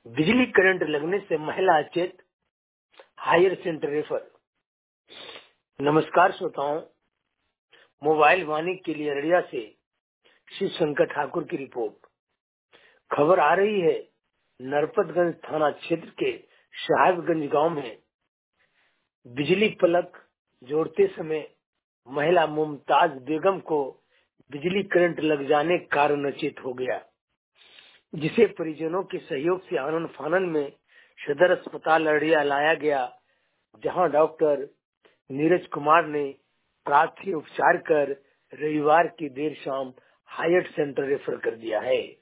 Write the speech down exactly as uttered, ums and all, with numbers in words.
बिजली करंट लगने से महिला अचेत, हायर सेंटर रेफर। नमस्कार श्रोताओं, मोबाइल वाणी के लिए अररिया से शिव शंकर ठाकुर की रिपोर्ट। खबर आ रही है, नरपतगंज थाना क्षेत्र के साहिबगंज गांव में बिजली पलक जोड़ते समय महिला मुमताज बेगम को बिजली करंट लग जाने के कारण अचेत हो गया, जिसे परिजनों के सहयोग से आनन फानन में सदर अस्पताल अररिया लाया गया, जहां डॉक्टर नीरज कुमार ने प्राथमिक उपचार कर रविवार की देर शाम हायर सेंटर रेफर कर दिया है।